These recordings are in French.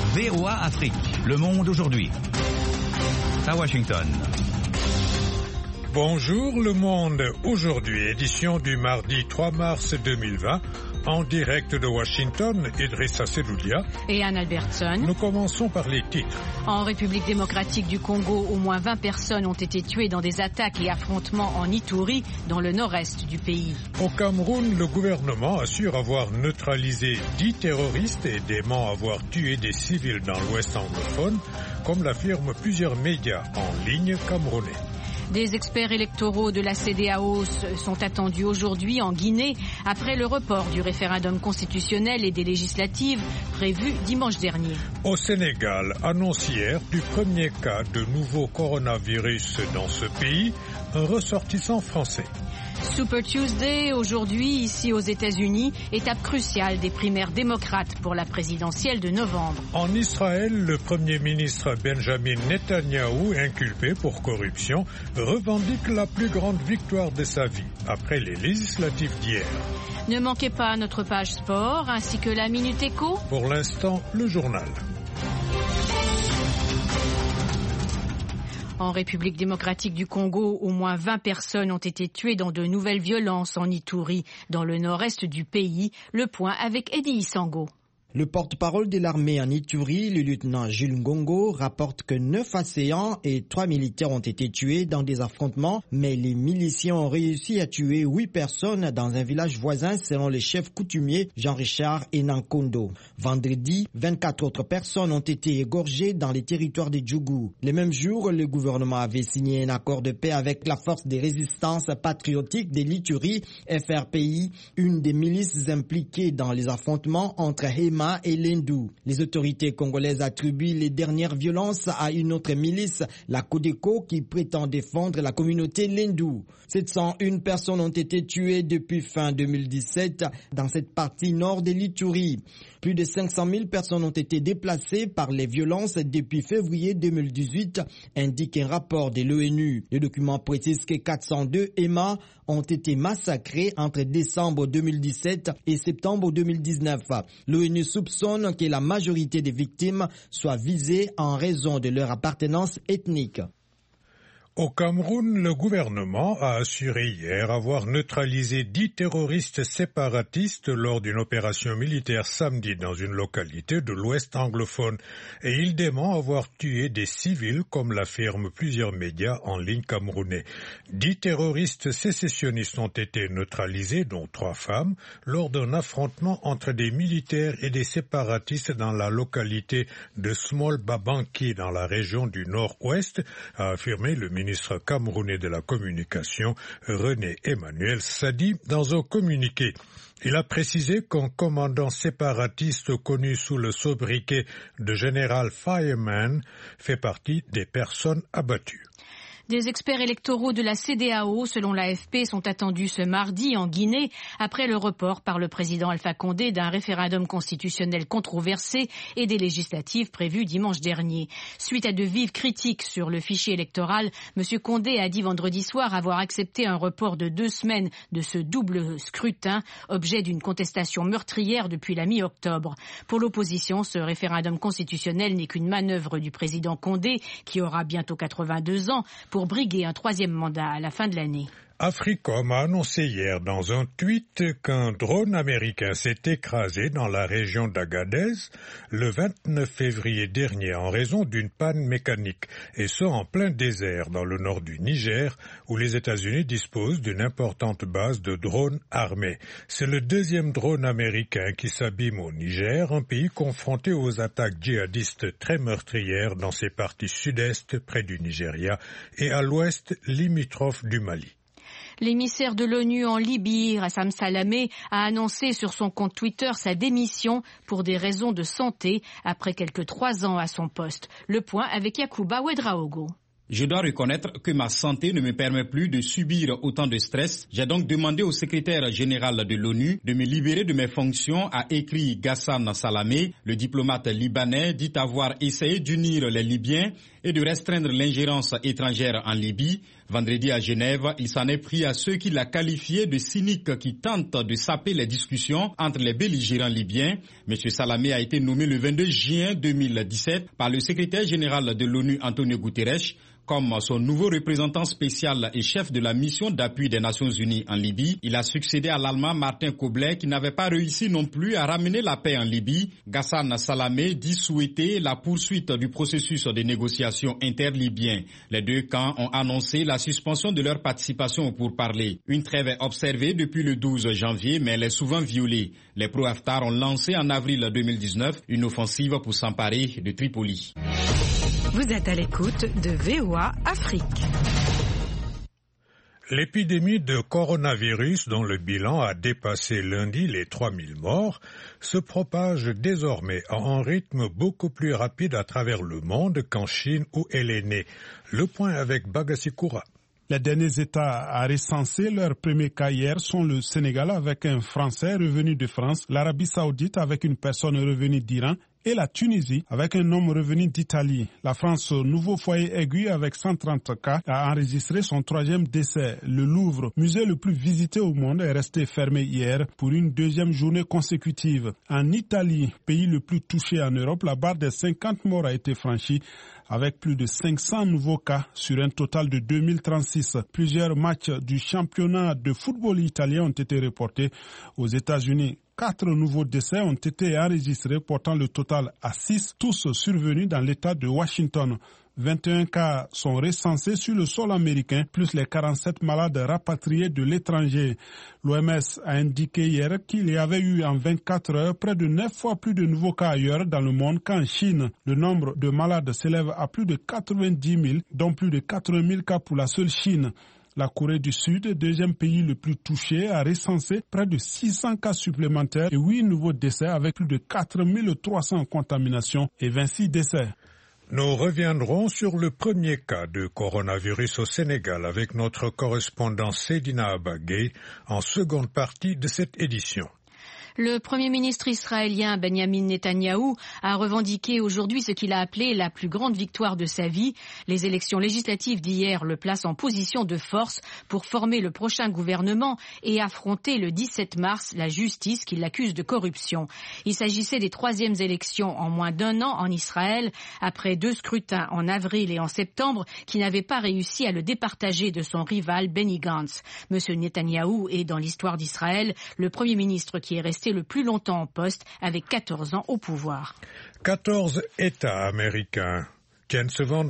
VOA Afrique, le monde aujourd'hui. À Washington. Bonjour le monde, aujourd'hui édition du mardi 3 mars 2020, en direct de Washington, Idrissa Seloudia et Anne Albertson. Nous commençons par les titres. En République démocratique du Congo, au moins 20 personnes ont été tuées dans des attaques et affrontements en Ituri, dans le nord-est du pays. Au Cameroun, le gouvernement assure avoir neutralisé 10 terroristes et dément avoir tué des civils dans l'ouest anglophone, comme l'affirment plusieurs médias en ligne camerounais. Des experts électoraux de la CEDEAO sont attendus aujourd'hui en Guinée après le report du référendum constitutionnel et des législatives prévues dimanche dernier. Au Sénégal, annonce hier du premier cas de nouveau coronavirus dans ce pays, un ressortissant français. Super Tuesday, aujourd'hui, ici aux États-Unis, étape cruciale des primaires démocrates pour la présidentielle de novembre. En Israël, le Premier ministre Benjamin Netanyahou, inculpé pour corruption, revendique la plus grande victoire de sa vie, après les législatives d'hier. Ne manquez pas notre page sport, ainsi que la Minute Éco. Pour l'instant, le journal. En République démocratique du Congo, au moins 20 personnes ont été tuées dans de nouvelles violences en Ituri, dans le nord-est du pays. Le point avec Eddie Isango. Le porte-parole de l'armée en Ituri, le lieutenant Jules Ngongo, rapporte que 9 assaillants et 3 militaires ont été tués dans des affrontements, mais les miliciens ont réussi à tuer 8 personnes dans un village voisin selon le chef coutumier Jean-Richard Enankondo. Vendredi, 24 autres personnes ont été égorgées dans les territoires de Djougou. Le même jour, le gouvernement avait signé un accord de paix avec la force de résistance patriotique de l'Ituri, FRPI, une des milices impliquées dans les affrontements entre Hema et Lendou. Les autorités congolaises attribuent les dernières violences à une autre milice, la Codeco, qui prétend défendre la communauté Lendou. 701 personnes ont été tuées depuis fin 2017 dans cette partie nord de l'Ituri. Plus de 500 000 personnes ont été déplacées par les violences depuis février 2018, indique un rapport de l'ONU. Le document précise que 402 EMA ont été massacrés entre décembre 2017 et septembre 2019. L'ONU soupçonne que la majorité des victimes soient visées en raison de leur appartenance ethnique. Au Cameroun, le gouvernement a assuré hier avoir neutralisé 10 terroristes séparatistes lors d'une opération militaire samedi dans une localité de l'ouest anglophone et il dément avoir tué des civils comme l'affirment plusieurs médias en ligne camerounais. 10 terroristes sécessionnistes ont été neutralisés, dont 3 femmes, lors d'un affrontement entre des militaires et des séparatistes dans la localité de Small Babanki dans la région du nord-ouest, a affirmé le ministre camerounais de la communication, René Emmanuel Sadi, dans un communiqué. Il a précisé qu'un commandant séparatiste connu sous le sobriquet de général Fireman fait partie des personnes abattues. Des experts électoraux de la CEDEAO, selon l'AFP, sont attendus ce mardi en Guinée après le report par le président Alpha Condé d'un référendum constitutionnel controversé et des législatives prévues dimanche dernier. Suite à de vives critiques sur le fichier électoral, M. Condé a dit vendredi soir avoir accepté un report de 2 semaines de ce double scrutin, objet d'une contestation meurtrière depuis la mi-octobre. Pour l'opposition, ce référendum constitutionnel n'est qu'une manœuvre du président Condé, qui aura bientôt 82 ans, pour briguer un 3e mandat à la fin de l'année. Africom a annoncé hier dans un tweet qu'un drone américain s'est écrasé dans la région d'Agadez le 29 février dernier en raison d'une panne mécanique, et ce en plein désert dans le nord du Niger où les États-Unis disposent d'une importante base de drones armés. C'est le 2e drone américain qui s'abîme au Niger, un pays confronté aux attaques djihadistes très meurtrières dans ses parties sud-est près du Nigeria et à l'ouest limitrophe du Mali. L'émissaire de l'ONU en Libye, Rassam Salamé, a annoncé sur son compte Twitter sa démission pour des raisons de santé après quelques 3 ans à son poste. Le point avec Yacouba Ouedraogo. Je dois reconnaître que ma santé ne me permet plus de subir autant de stress. J'ai donc demandé au secrétaire général de l'ONU de me libérer de mes fonctions, a écrit Ghassan Salamé. Le diplomate libanais dit avoir essayé d'unir les Libyens et de restreindre l'ingérence étrangère en Libye. Vendredi à Genève, il s'en est pris à ceux qu'il a qualifiés de cyniques qui tentent de saper les discussions entre les belligérants libyens. M. Salamé a été nommé le 22 juin 2017 par le secrétaire général de l'ONU Antonio Guterres comme son nouveau représentant spécial et chef de la mission d'appui des Nations Unies en Libye. Il a succédé à l'Allemand Martin Kobler qui n'avait pas réussi non plus à ramener la paix en Libye. Ghassan Salamé dit souhaiter la poursuite du processus de négociation interlibyen. Les deux camps ont annoncé la suspension de leur participation au pourparlers. Une trêve est observée depuis le 12 janvier, mais elle est souvent violée. Les pro-Haftar ont lancé en avril 2019 une offensive pour s'emparer de Tripoli. Vous êtes à l'écoute de VOA Afrique. L'épidémie de coronavirus, dont le bilan a dépassé lundi les 3000 morts, se propage désormais à un rythme beaucoup plus rapide à travers le monde qu'en Chine où elle est née. Le point avec Bagassi Koura. Les derniers États à recenser leur premier cas hier sont le Sénégal avec un Français revenu de France, l'Arabie Saoudite avec une personne revenue d'Iran et la Tunisie avec un homme revenu d'Italie. La France, nouveau foyer aigu avec 130 cas, a enregistré son 3e décès. Le Louvre, musée le plus visité au monde, est resté fermé hier pour une 2e journée consécutive. En Italie, pays le plus touché en Europe, la barre des 50 morts a été franchie avec plus de 500 nouveaux cas sur un total de 2036. Plusieurs matchs du championnat de football italien ont été reportés aux États-Unis. 4 nouveaux décès ont été enregistrés, portant le total à 6, tous survenus dans l'État de Washington. 21 cas sont recensés sur le sol américain, plus les 47 malades rapatriés de l'étranger. L'OMS a indiqué hier qu'il y avait eu en 24 heures près de 9 fois plus de nouveaux cas ailleurs dans le monde qu'en Chine. Le nombre de malades s'élève à plus de 90 000, dont plus de 80 000 cas pour la seule Chine. La Corée du Sud, deuxième pays le plus touché, a recensé près de 600 cas supplémentaires et 8 nouveaux décès avec plus de 4300 contaminations et 26 décès. Nous reviendrons sur le premier cas de coronavirus au Sénégal avec notre correspondant Sedina Abagay en seconde partie de cette édition. Le Premier ministre israélien Benjamin Netanyahou a revendiqué aujourd'hui ce qu'il a appelé la plus grande victoire de sa vie. Les élections législatives d'hier le placent en position de force pour former le prochain gouvernement et affronter le 17 mars la justice qui l'accuse de corruption. Il s'agissait des 3e élections en moins d'1 an en Israël, après 2 scrutins en avril et en septembre qui n'avaient pas réussi à le départager de son rival Benny Gantz. Monsieur Netanyahou est dans l'histoire d'Israël le Premier ministre qui est resté le plus longtemps en poste avec 14 ans au pouvoir. 14 États américains tiennent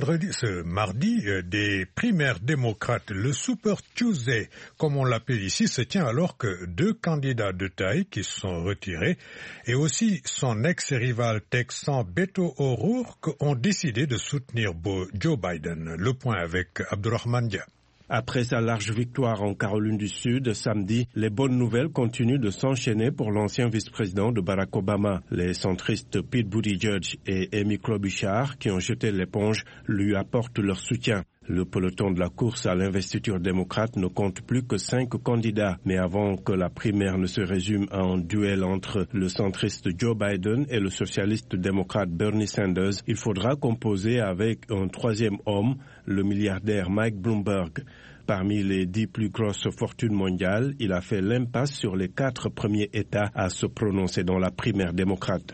ce mardi des primaires démocrates. Le Super Tuesday, comme on l'appelle ici, se tient alors que 2 candidats de taille qui se sont retirés et aussi son ex-rival texan Beto O'Rourke ont décidé de soutenir Joe Biden. Le point avec Abdurrahman Dia. Après sa large victoire en Caroline du Sud samedi, les bonnes nouvelles continuent de s'enchaîner pour l'ancien vice-président de Barack Obama. Les centristes Pete Buttigieg et Amy Klobuchar, qui ont jeté l'éponge, lui apportent leur soutien. Le peloton de la course à l'investiture démocrate ne compte plus que 5 candidats. Mais avant que la primaire ne se résume à un duel entre le centriste Joe Biden et le socialiste démocrate Bernie Sanders, il faudra composer avec un 3e homme, le milliardaire Mike Bloomberg. Parmi les 10 plus grosses fortunes mondiales, il a fait l'impasse sur les 4 premiers États à se prononcer dans la primaire démocrate.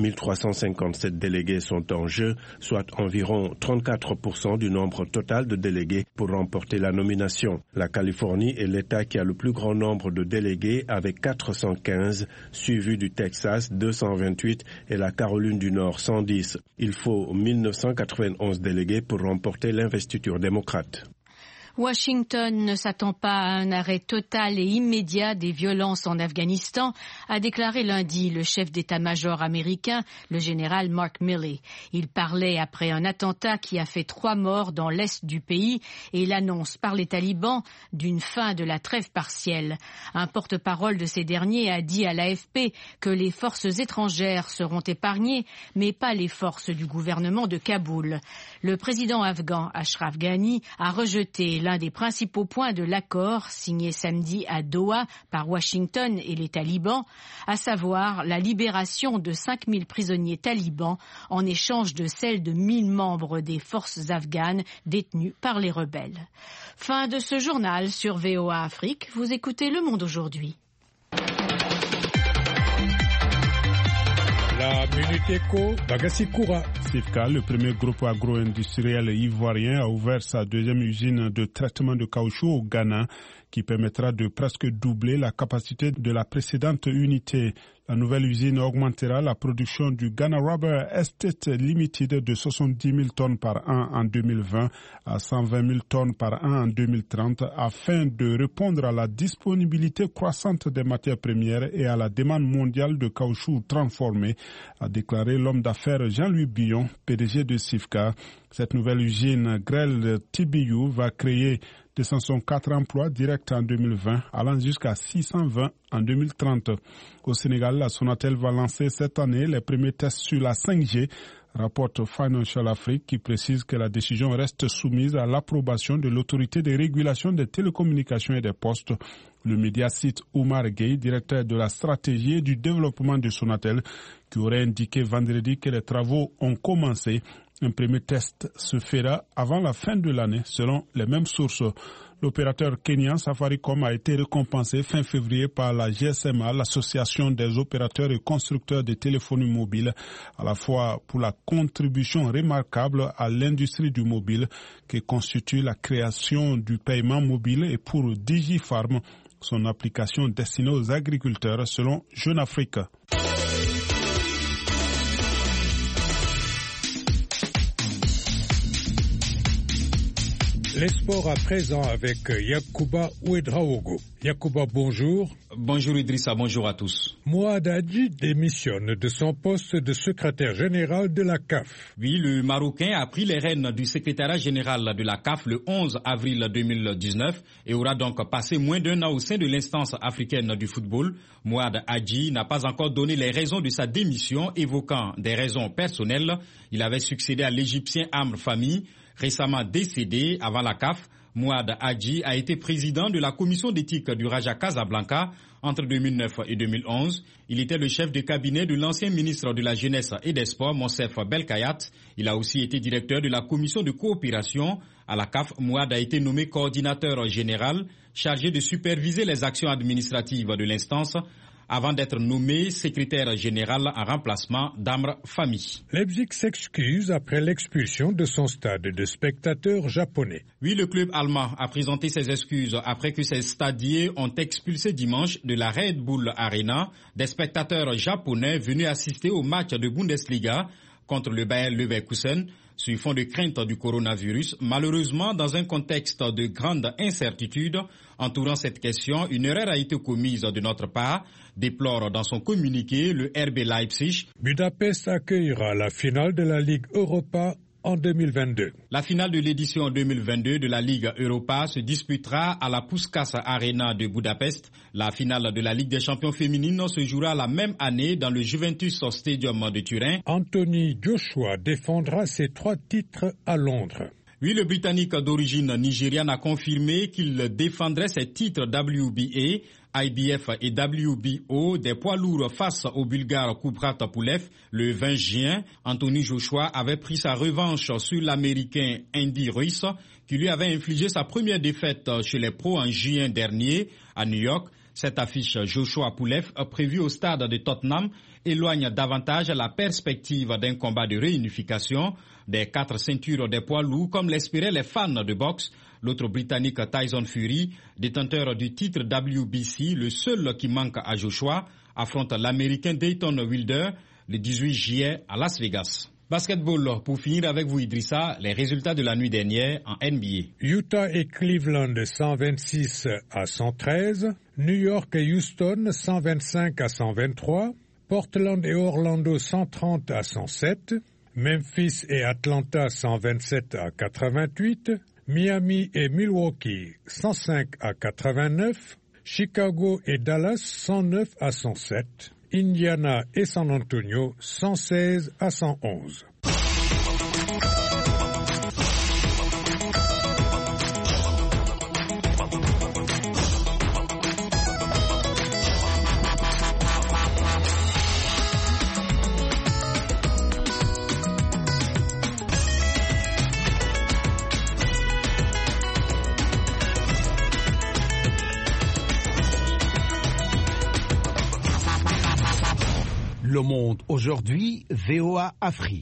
1357 délégués sont en jeu, soit environ 34% du nombre total de délégués pour remporter la nomination. La Californie est l'État qui a le plus grand nombre de délégués avec 415, suivi du Texas 228 et la Caroline du Nord 110. Il faut 1991 délégués pour remporter l'investiture démocrate. Washington ne s'attend pas à un arrêt total et immédiat des violences en Afghanistan, a déclaré lundi le chef d'état-major américain, le général Mark Milley. Il parlait après un attentat qui a fait 3 morts dans l'est du pays et l'annonce par les talibans d'une fin de la trêve partielle. Un porte-parole de ces derniers a dit à l'AFP que les forces étrangères seront épargnées, mais pas les forces du gouvernement de Kaboul. Le président afghan Ashraf Ghani a rejeté l'un des principaux points de l'accord signé samedi à Doha par Washington et les talibans, à savoir la libération de 5000 prisonniers talibans en échange de celle de 1000 membres des forces afghanes détenus par les rebelles. Fin de ce journal sur VOA Afrique. Vous écoutez Le Monde aujourd'hui. La Minute Éco, Bagassi Koura. Sifka, le premier groupe agro-industriel ivoirien, a ouvert sa deuxième usine de traitement de caoutchouc au Ghana, qui permettra de presque doubler la capacité de la précédente unité. La nouvelle usine augmentera la production du Ghana Rubber Estate Limited de 70 000 tonnes par an en 2020 à 120 000 tonnes par an en 2030 afin de répondre à la disponibilité croissante des matières premières et à la demande mondiale de caoutchouc transformé, a déclaré l'homme d'affaires Jean-Louis Billon, PDG de Sifka. Cette nouvelle usine Grel TBU va créer 204 emplois directs en 2020, allant jusqu'à 620 en 2030. Au Sénégal, la Sonatel va lancer cette année les premiers tests sur la 5G, rapporte Financial Afrique, qui précise que la décision reste soumise à l'approbation de l'autorité de régulation des télécommunications et des postes. Le média cite Oumar Gueye, directeur de la stratégie et du développement de Sonatel, qui aurait indiqué vendredi que les travaux ont commencé. Un premier test se fera avant la fin de l'année, selon les mêmes sources. L'opérateur kenyan Safaricom a été récompensé fin février par la GSMA, l'association des opérateurs et constructeurs de téléphonie mobile, à la fois pour la contribution remarquable à l'industrie du mobile qui constitue la création du paiement mobile, et pour DigiFarm, son application destinée aux agriculteurs, selon Jeune Afrique. Les sports à présent avec Yacouba Ouedraogo. Yacouba, bonjour. Bonjour Idrissa, bonjour à tous. Mouad Hadji démissionne de son poste de secrétaire général de la CAF. Oui, le Marocain a pris les rênes du secrétariat général de la CAF le 11 avril 2019 et aura donc passé moins d'un an au sein de l'instance africaine du football. Mouad Hadji n'a pas encore donné les raisons de sa démission, évoquant des raisons personnelles. Il avait succédé à l'Égyptien Amr Fahmy, récemment décédé. Avant la CAF, Mouad Hadji a été président de la commission d'éthique du Raja Casablanca entre 2009 et 2011. Il était le chef de cabinet de l'ancien ministre de la Jeunesse et des Sports, Monsef Belkayat. Il a aussi été directeur de la commission de coopération. À la CAF, Mouad a été nommé coordinateur général, chargé de superviser les actions administratives de l'instance, avant d'être nommé secrétaire général en remplacement d'Amr Fahmy. Leipzig s'excuse après l'expulsion de son stade de spectateurs japonais. Oui, le club allemand a présenté ses excuses après que ses stadiers ont expulsé dimanche de la Red Bull Arena des spectateurs japonais venus assister au match de Bundesliga contre le Bayer Leverkusen sur fond de crainte du coronavirus. Malheureusement, dans un contexte de grande incertitude entourant cette question, une erreur a été commise de notre part, déplore dans son communiqué le RB Leipzig. Budapest accueillera la finale de la Ligue Europa en 2022. La finale de l'édition 2022 de la Ligue Europa se disputera à la Puskás Arena de Budapest. La finale de la Ligue des champions féminines se jouera la même année dans le Juventus Stadium de Turin. Anthony Joshua défendra ses 3 titres à Londres. Oui, le Britannique d'origine nigériane a confirmé qu'il défendrait ses titres WBA, IBF et WBO des poids lourds face au Bulgare Kubrat Pulev. Le 20 juin, Anthony Joshua avait pris sa revanche sur l'Américain Andy Ruiz, qui lui avait infligé sa première défaite chez les pros en juin dernier à New York. Cette affiche Joshua Pulev, prévue au stade de Tottenham, éloigne davantage la perspective d'un combat de réunification des 4 ceintures des poids lourds, comme l'espéraient les fans de boxe. L'autre Britannique Tyson Fury, détenteur du titre WBC, le seul qui manque à Joshua, affronte l'Américain Dayton Wilder le 18 juillet à Las Vegas. Basketball, pour finir avec vous Idrissa, les résultats de la nuit dernière en NBA. Utah et Cleveland 126 à 113, New York et Houston 125 à 123, Portland et Orlando 130 à 107, Memphis et Atlanta 127 à 88, Miami et Milwaukee 105 à 89, Chicago et Dallas 109 à 107, Indiana et San Antonio 116 à 111. Le Monde aujourd'hui, VOA Afrique.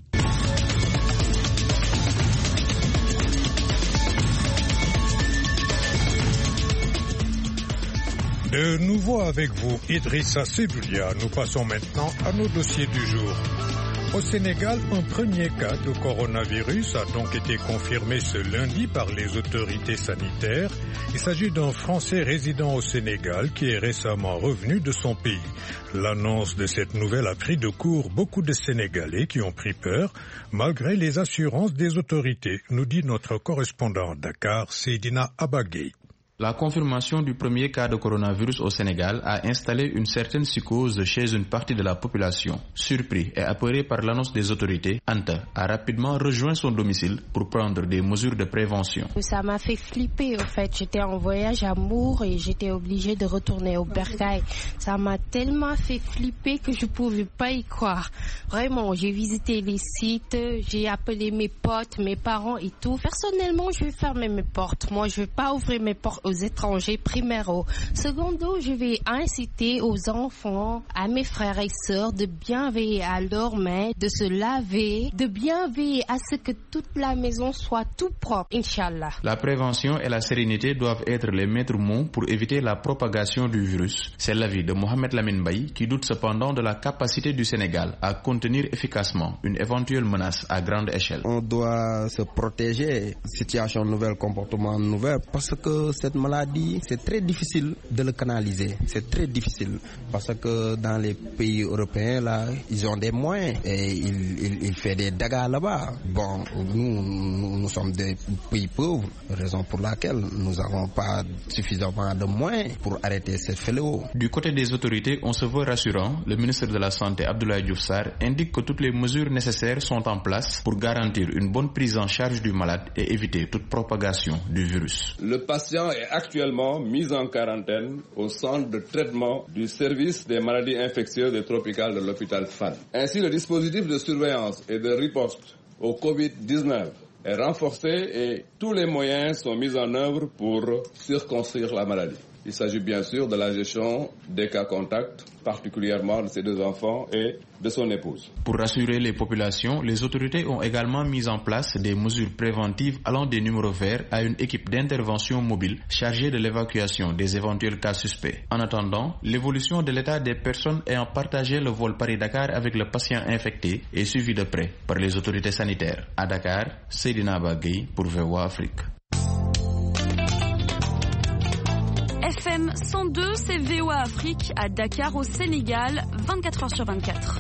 De nouveau avec vous, Idrissa Seloulia. Nous passons maintenant à nos dossiers du jour. Au Sénégal, un premier cas de coronavirus a donc été confirmé ce lundi par les autorités sanitaires. Il s'agit d'un Français résidant au Sénégal qui est récemment revenu de son pays. L'annonce de cette nouvelle a pris de court beaucoup de Sénégalais qui ont pris peur, malgré les assurances des autorités, nous dit notre correspondant à Dakar, Seydina Abagay. La confirmation du premier cas de coronavirus au Sénégal a installé une certaine psychose chez une partie de la population. Surpris et apeuré par l'annonce des autorités, Anta a rapidement rejoint son domicile pour prendre des mesures de prévention. Ça m'a fait flipper en fait. J'étais en voyage à Mour et j'étais obligée de retourner au Bercail. Ça m'a tellement fait flipper que je ne pouvais pas y croire. Vraiment, j'ai visité les sites, j'ai appelé mes potes, mes parents et tout. Personnellement, je vais fermer mes portes. Moi, je ne vais pas ouvrir mes portes aux étrangers, primero. Secondo, je vais inciter aux enfants, à mes frères et sœurs de bien veiller à leurs mains, de se laver, de bien veiller à ce que toute la maison soit tout propre, Inch'Allah. La prévention et la sérénité doivent être les maîtres mots pour éviter la propagation du virus. C'est l'avis de Mohamed Lamine Baye qui doute cependant de la capacité du Sénégal à contenir efficacement une éventuelle menace à grande échelle. On doit se protéger, situation nouvelle, comportement nouvel, parce que cette maladie, c'est très difficile de le canaliser. C'est très difficile parce que dans les pays européens, là, ils ont des moyens et ils font des dégâts là-bas. Bon, nous sommes des pays pauvres, raison pour laquelle nous n'avons pas suffisamment de moyens pour arrêter ce fléau. Du côté des autorités, on se veut rassurant. Le ministre de la Santé, Abdoulaye Diouf Sarr, indique que toutes les mesures nécessaires sont en place pour garantir une bonne prise en charge du malade et éviter toute propagation du virus. Le patient est actuellement mis en quarantaine au centre de traitement du service des maladies infectieuses et tropicales de l'hôpital Fann. Ainsi, le dispositif de surveillance et de riposte au Covid-19 est renforcé et tous les moyens sont mis en œuvre pour circonscrire la maladie. Il s'agit bien sûr de la gestion des cas contacts, particulièrement de ses deux enfants et de son épouse. Pour rassurer les populations, les autorités ont également mis en place des mesures préventives allant des numéros verts à une équipe d'intervention mobile chargée de l'évacuation des éventuels cas suspects. En attendant, l'évolution de l'état des personnes ayant partagé le vol Paris-Dakar avec le patient infecté est suivie de près par les autorités sanitaires. À Dakar, Seydina Bagay pour VOA Afrique. FM 102, c'est VOA Afrique à Dakar au Sénégal, 24h sur 24.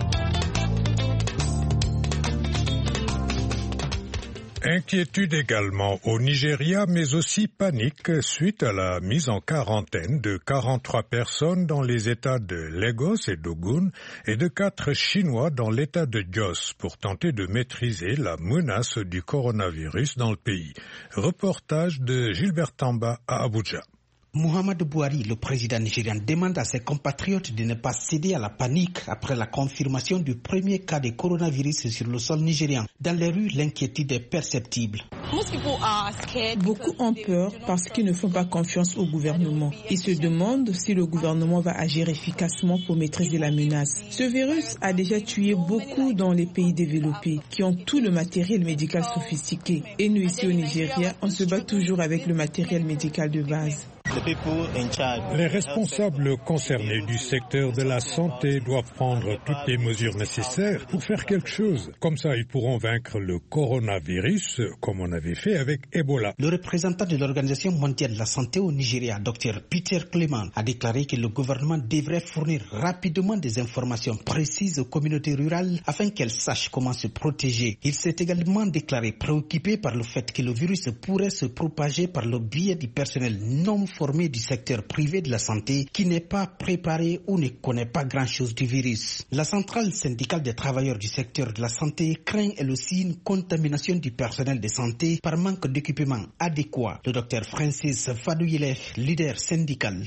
Inquiétude également au Nigeria, mais aussi panique suite à la mise en quarantaine de 43 personnes dans les États de Lagos et d'Ogun et de 4 Chinois dans l'État de Jos pour tenter de maîtriser la menace du coronavirus dans le pays. Reportage de Gilbert Tamba à Abuja. Muhammadu Buhari, le président nigérian, demande à ses compatriotes de ne pas céder à la panique après la confirmation du premier cas de coronavirus sur le sol nigérian. Dans les rues, l'inquiétude est perceptible. Beaucoup ont peur parce qu'ils ne font pas confiance au gouvernement. Ils se demandent si le gouvernement va agir efficacement pour maîtriser la menace. Ce virus a déjà tué beaucoup dans les pays développés qui ont tout le matériel médical sophistiqué. Et nous ici au Nigeria, on se bat toujours avec le matériel médical de base. Les responsables concernés du secteur de la santé doivent prendre toutes les mesures nécessaires pour faire quelque chose. Comme ça, ils pourront vaincre le coronavirus comme on avait fait avec Ebola. Le représentant de l'Organisation mondiale de la santé au Nigeria, Dr Peter Clement, a déclaré que le gouvernement devrait fournir rapidement des informations précises aux communautés rurales afin qu'elles sachent comment se protéger. Il s'est également déclaré préoccupé par le fait que le virus pourrait se propager par le biais du personnel non formé du secteur privé de la santé qui n'est pas préparé ou ne connaît pas grand-chose du virus. La centrale syndicale des travailleurs du secteur de la santé craint elle aussi une contamination du personnel de santé par manque d'équipement adéquat. Le docteur Francis Fadouyelef, leader syndical.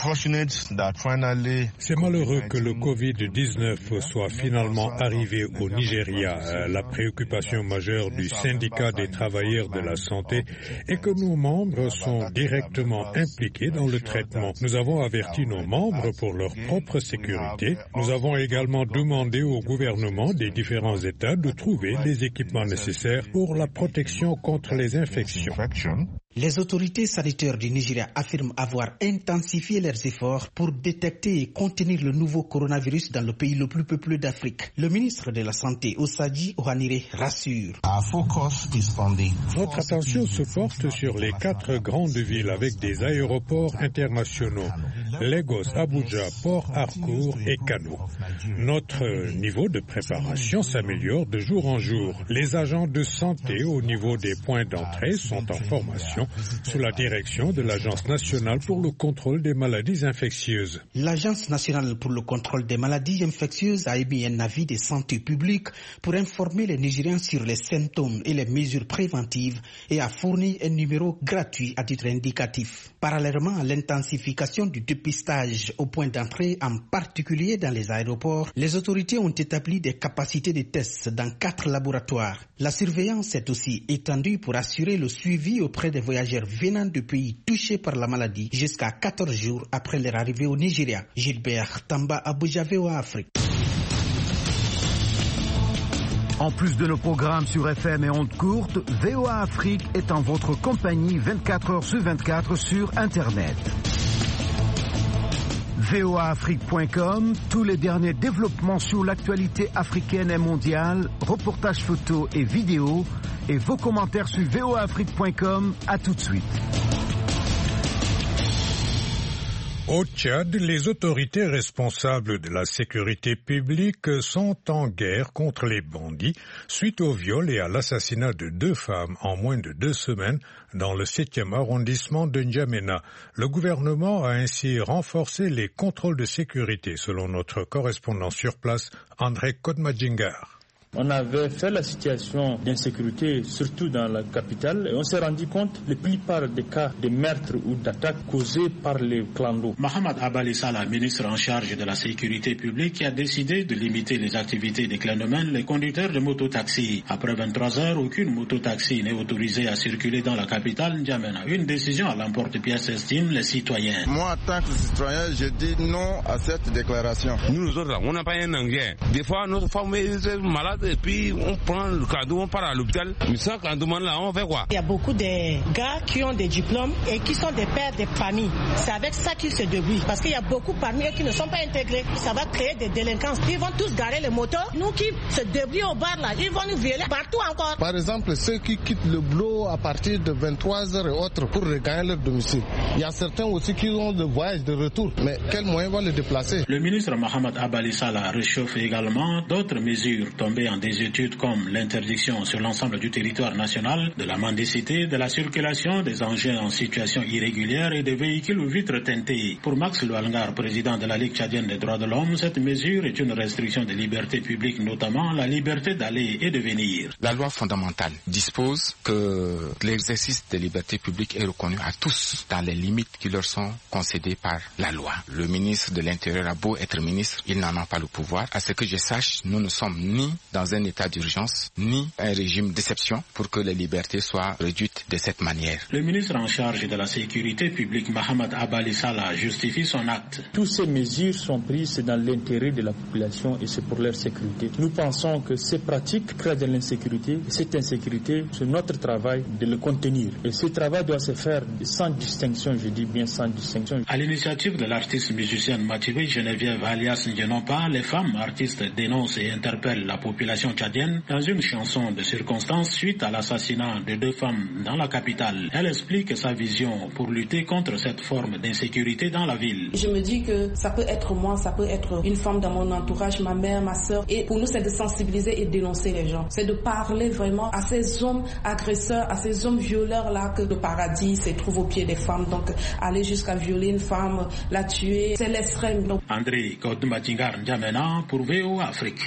C'est malheureux que le Covid-19 soit finalement arrivé au Nigeria. La préoccupation majeure du syndicat des travailleurs de la santé est que nos membres sont directement impliqués impliqués dans le traitement. Nous avons averti nos membres pour leur propre sécurité. Nous avons également demandé au gouvernement des différents États de trouver les équipements nécessaires pour la protection contre les infections. Les autorités sanitaires du Nigeria affirment avoir intensifié leurs efforts pour détecter et contenir le nouveau coronavirus dans le pays le plus peuplé d'Afrique. Le ministre de la Santé, Osaji Ohanire, rassure. Notre attention se porte sur les 4 grandes villes avec des aéroports internationaux, Lagos, Abuja, Port Harcourt et Kano. Notre niveau de préparation s'améliore de jour en jour. Les agents de santé au niveau des points d'entrée sont en formation sous la direction de l'Agence nationale pour le contrôle des maladies infectieuses. L'Agence nationale pour le contrôle des maladies infectieuses a émis un avis de santé publique pour informer les Nigériens sur les symptômes et les mesures préventives et a fourni un numéro gratuit à titre indicatif. Parallèlement à l'intensification du dépistage au point d'entrée, en particulier dans les aéroports, les autorités ont établi des capacités de tests dans 4 laboratoires. La surveillance est aussi étendue pour assurer le suivi auprès des voyageurs venant de pays touchés par la maladie jusqu'à 14 jours après leur arrivée au Nigeria. Gilbert Tamba, Abuja, VOA Afrique. En plus de nos programmes sur FM et ondes courtes, VOA Afrique est en votre compagnie 24 heures sur 24 sur Internet. voaafrique.com, tous les derniers développements sur l'actualité africaine et mondiale, reportages photos et vidéos, et vos commentaires sur voaafrique.com. À tout de suite. Au Tchad, les autorités responsables de la sécurité publique sont en guerre contre les bandits suite au viol et à l'assassinat de 2 femmes en moins de 2 semaines dans le 7e arrondissement de N'Djamena. Le gouvernement a ainsi renforcé les contrôles de sécurité, selon notre correspondant sur place, André Kodmadjingar. On avait fait la situation d'insécurité, surtout dans la capitale, et on s'est rendu compte que la plupart des cas de meurtres ou d'attaques causés par les clandos. Mohamed Abali Salah, ministre en charge de la sécurité publique, a décidé de limiter les activités des clandomènes, les conducteurs de mototaxi. Après 23 heures, aucune mototaxi n'est autorisée à circuler dans la capitale N'Djamena. Une décision à l'emporte-pièce, estiment les citoyens. Moi, en tant que citoyen, je dis non à cette déclaration. Nous autres, on n'a pas un engin. Des fois, notre femme est malade. Et puis on prend le cadeau, on part à l'hôpital. Mais ça, quand on demande là, on fait quoi? Il y a beaucoup de gars qui ont des diplômes et qui sont des pères de famille. C'est avec ça qu'ils se débrouillent. Parce qu'il y a beaucoup parmi eux qui ne sont pas intégrés. Ça va créer des délinquances. Ils vont tous garer les motos. Nous qui se débrouillent au bar là, ils vont nous violer partout encore. Par exemple, ceux qui quittent le boulot à partir de 23h et autres pour regagner leur domicile. Il y a certains aussi qui ont des voyages de retour. Mais quels moyens vont les déplacer? Le ministre Mohamed Abali Salah réchauffe également d'autres mesures tombées en désuétude comme l'interdiction sur l'ensemble du territoire national de la mendicité, de la circulation des engins en situation irrégulière et des véhicules aux vitres teintées. Pour Max Loualngar, président de la Ligue tchadienne des droits de l'homme, cette mesure est une restriction des libertés publiques, notamment la liberté d'aller et de venir. La loi fondamentale dispose que l'exercice des libertés publiques est reconnu à tous dans les limites qui leur sont concédées par la loi. Le ministre de l'Intérieur a beau être ministre, il n'en a pas le pouvoir. À ce que je sache, nous ne sommes ni dans un état d'urgence, ni un régime d'exception pour que les libertés soient réduites de cette manière. Le ministre en charge de la sécurité publique, Mohamed Abali Salah, justifie son acte. Toutes ces mesures sont prises dans l'intérêt de la population et c'est pour leur sécurité. Nous pensons que ces pratiques créent de l'insécurité. Cette insécurité, c'est notre travail de le contenir. Et ce travail doit se faire sans distinction, je dis bien sans distinction. À l'initiative de l'artiste musicienne Matibé Geneviève alias Ndjenompa, les femmes artistes dénoncent et interpellent la population tchadienne dans une chanson de circonstance suite à l'assassinat de 2 femmes dans la capitale. Elle explique sa vision pour lutter contre cette forme d'insécurité dans la ville. Je me dis que ça peut être moi, ça peut être une femme dans mon entourage, ma mère, ma soeur. Et pour nous, c'est de sensibiliser et dénoncer les gens. C'est de parler vraiment à ces hommes agresseurs, à ces hommes violeurs-là que le paradis se trouve au pied des femmes. Donc, aller jusqu'à violer une femme, la tuer, c'est l'extrême. Donc... André Kodmadjingar N'Djamena pour VOA Afrique.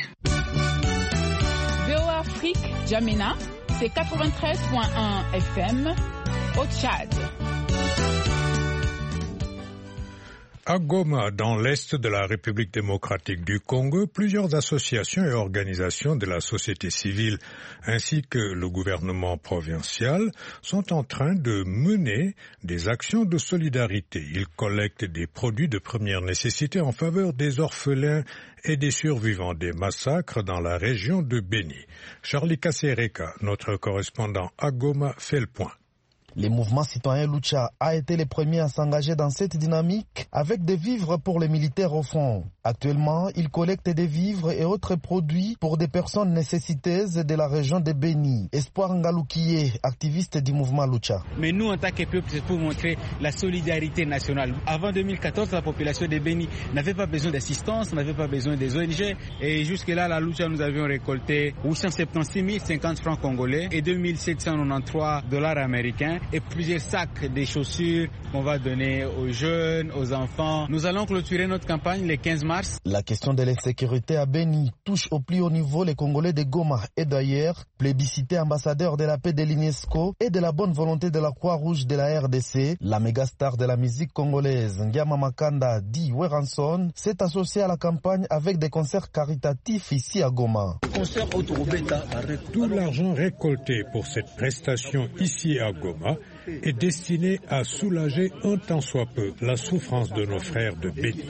VOA Afrique, N'Djamena, c'est 93.1 FM au Tchad. À Goma, dans l'est de la République démocratique du Congo, plusieurs associations et organisations de la société civile ainsi que le gouvernement provincial sont en train de mener des actions de solidarité. Ils collectent des produits de première nécessité en faveur des orphelins et des survivants des massacres dans la région de Beni. Charlie Kasereka, notre correspondant à Goma, fait le point. Le mouvement citoyen Lucha a été le premier à s'engager dans cette dynamique avec des vivres pour les militaires au front. Actuellement, il collecte des vivres et autres produits pour des personnes nécessiteuses de la région de Beni. Espoir Ngaloukié, activiste du mouvement Lucha. Mais nous, en tant que peuple, c'est pour montrer la solidarité nationale. Avant 2014, la population de Beni n'avait pas besoin d'assistance, n'avait pas besoin des ONG. Et jusque-là, la Lucha, nous avions récolté 876 050 francs congolais et 2793 $ américains. Et plusieurs sacs de chaussures qu'on va donner aux jeunes, aux enfants. Nous allons clôturer notre campagne le 15 mars. La question de l'insécurité à Beni touche au plus haut niveau les Congolais de Goma et d'ailleurs, plébiscité ambassadeur de la paix de l'UNESCO et de la bonne volonté de la Croix-Rouge de la RDC, la mégastar de la musique congolaise Ngiama Makanda dit Weranson s'est associé à la campagne avec des concerts caritatifs ici à Goma. Tout l'argent récolté pour cette prestation ici à Goma est destiné à soulager un tant soit peu la souffrance de nos frères de Beni.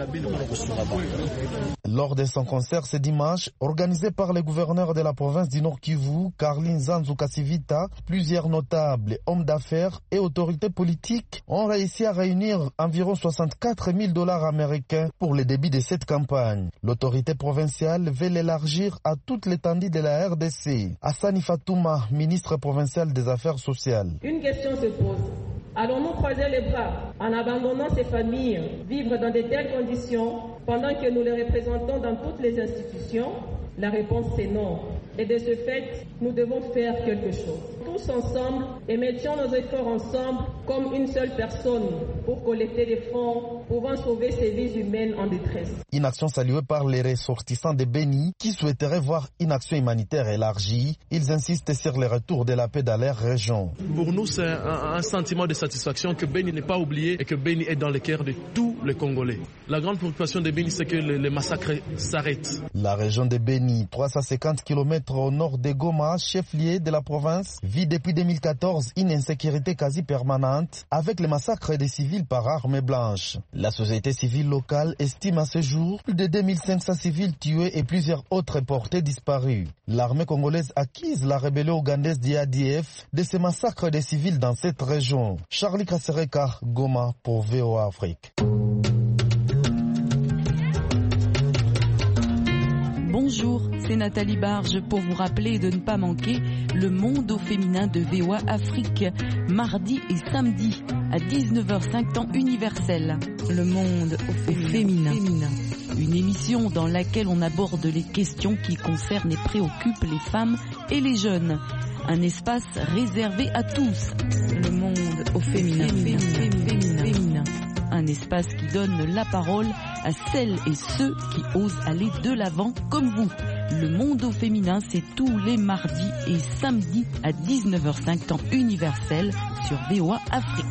Lors de son concert ce dimanche, organisé par le gouverneur de la province du Nord Kivu, Karlin Zanzu-Kasivita, plusieurs notables, hommes d'affaires et autorités politiques ont réussi à réunir environ 64 000 $ américains pour le début de cette campagne. L'autorité provinciale veut l'élargir à toute l'étendue de la RDC. Hassani Fatouma, ministre provincial des Affaires sociales. Une question se pose. Allons-nous croiser les bras en abandonnant ces familles vivre dans de telles conditions pendant que nous les représentons dans toutes les institutions? La réponse est non. Et de ce fait, nous devons faire quelque chose. Tous ensemble, et mettions nos efforts ensemble comme une seule personne pour collecter des fonds pouvant sauver ces vies humaines en détresse. Une action saluée par les ressortissants de Beni qui souhaiteraient voir une action humanitaire élargie. Ils insistent sur le retour de la paix dans leur région. Pour nous, c'est un sentiment de satisfaction que Beni n'est pas oublié et que Beni est dans le cœur de tous les Congolais. La grande préoccupation de Beni, c'est que les massacres s'arrêtent. La région de Beni, 350 km au nord de Goma, chef-lieu de la province, vit depuis 2014 une insécurité quasi permanente avec le massacre des civils par armes blanches. La société civile locale estime à ce jour plus de 2500 civils tués et plusieurs autres portés disparus. L'armée congolaise accuse la rébellion ougandaise d'IADF de ce massacre des civils dans cette région. Charlie Kasereka, Goma pour VOA Afrique. Bonjour, c'est Nathalie Barge pour vous rappeler de ne pas manquer le monde au féminin de VOA Afrique, mardi et samedi à 19h05 temps universel. Le monde au féminin. Une émission dans laquelle on aborde les questions qui concernent et préoccupent les femmes et les jeunes. Un espace réservé à tous. Le monde au féminin. Un espace qui donne la parole à celles et ceux qui osent aller de l'avant comme vous. Le monde au féminin, c'est tous les mardis et samedis à 19h05 temps universel sur VOA Afrique.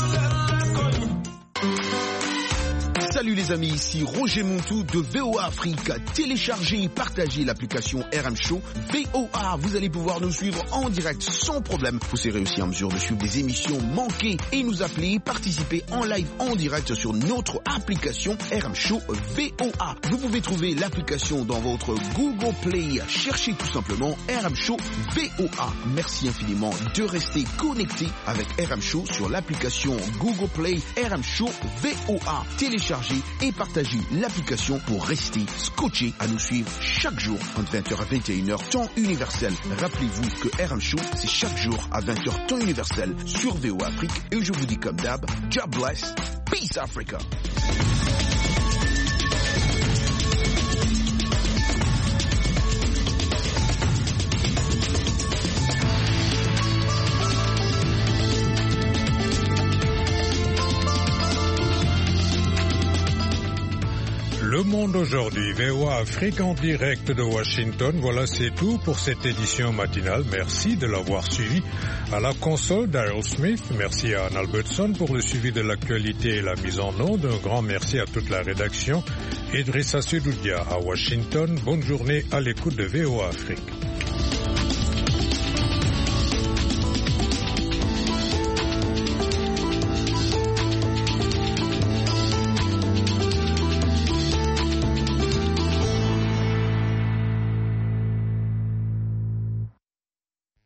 Salut les amis, ici Roger Montou de VOA Afrique. Téléchargez et partagez l'application RM Show VOA. Vous allez pouvoir nous suivre en direct sans problème. Vous serez aussi en mesure de suivre des émissions manquées et nous appeler, participer en live en direct sur notre application RM Show VOA. Vous pouvez trouver l'application dans votre Google Play. Cherchez tout simplement RM Show VOA. Merci infiniment de rester connecté avec RM Show sur l'application Google Play RM Show VOA. Téléchargez et partagez l'application pour rester scotché à nous suivre chaque jour entre 20h à 21h temps universel. Rappelez-vous que RM Show c'est chaque jour à 20h temps universel sur VOA Afrique et je vous dis comme d'hab, God bless, peace Africa. Le monde monde aujourd'hui. VOA Afrique en direct de Washington. Voilà, c'est tout pour cette édition matinale. Merci de l'avoir suivi. À la console, Daryl Smith. Merci à Anne Albertson pour le suivi de l'actualité et la mise en onde. Un grand merci à toute la rédaction. Idrissa Sedoudia à Washington. Bonne journée à l'écoute de VOA Afrique.